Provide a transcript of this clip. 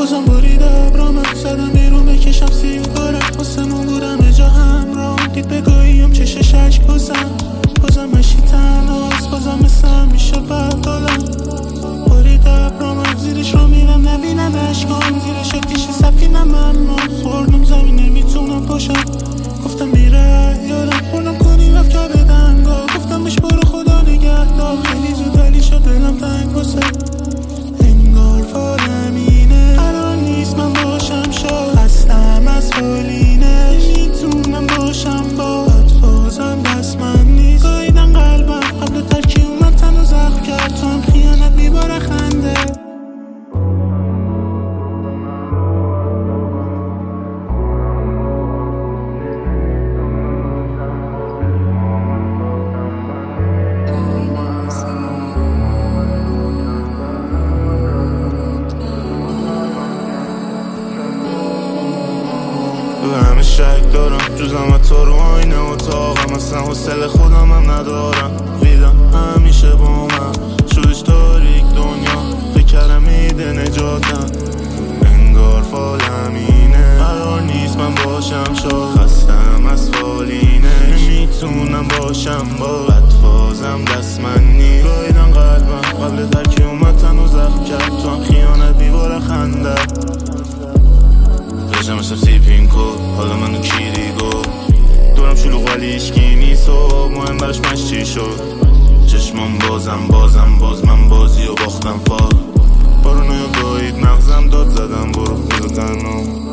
بازم بریدم رامم زدم بیرون بکشم سیگارم واسمون بودم جا همراه دید بگاهیم چشش عشق بازم مشی تنهاست بازم مثل همیشه بدحالم بریدم رامم زیرش رو میرم نبینم اشکام زیرش اتیش سفینم اما خوردم زمین نمیتونم پاشم گفتم میره یادم خوردم کنی رفت که بدنگا گفتم بهش برو خدا نگهدار خیلی زود ولی شد دلم تنگ واسه انگار فالم اینه قرار نیست من باشم شاد خستم از فالینه نمیتونم باشم باد بازم دست من نیست گاییدن قلبم قبل ترکی اومد تن و زخم کرد تو هم خیانت میباره خنده همه شک دارم جزم تو رو آینه اتاقم اصلا حوصله خودم هم ندارم ویدم همیشه با من شدش تاریک دنیا فکرم میده نجاتم انگار فالم اینه قرار نیست من باشم شاد خستم از فالینه نمیتونم باشم با بدفازم دست من نیست گاییدن قلبم قبل ترکی اومد تن و زخم کرد تو هم خیانت میباره خنده داشتم مثل سیپینکو حالا منو کیری گفت دورم شلوغ ولی اشکی نیست و مهم براش مشتی شد چشمام باز من بازی و باختم فال بارونو یا گایید مغزم داد زدم برو بزا تنو